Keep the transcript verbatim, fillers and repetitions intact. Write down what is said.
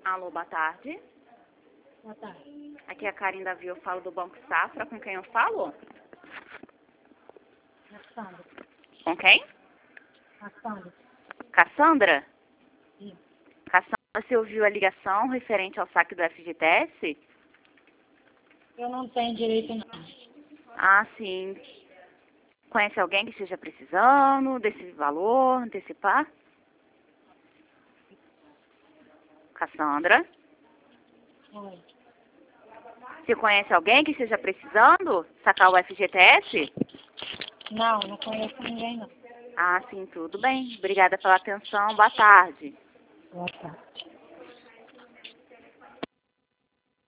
Alô, boa tarde. Boa tarde. Aqui é a Karen Davi, eu falo do Banco Safra. Com quem eu falo? Cassandra. Com quem? Cassandra. Cassandra? Sim. Cassandra, você ouviu a ligação referente ao saque do F G T S? Eu não tenho direito não. Ah, sim. Conhece alguém que esteja precisando desse valor, antecipar? Cassandra? Oi. Você conhece alguém que esteja precisando sacar o F G T S? Não, não conheço ninguém não. Ah, sim, tudo bem. Obrigada pela atenção. Boa tarde. Boa tarde.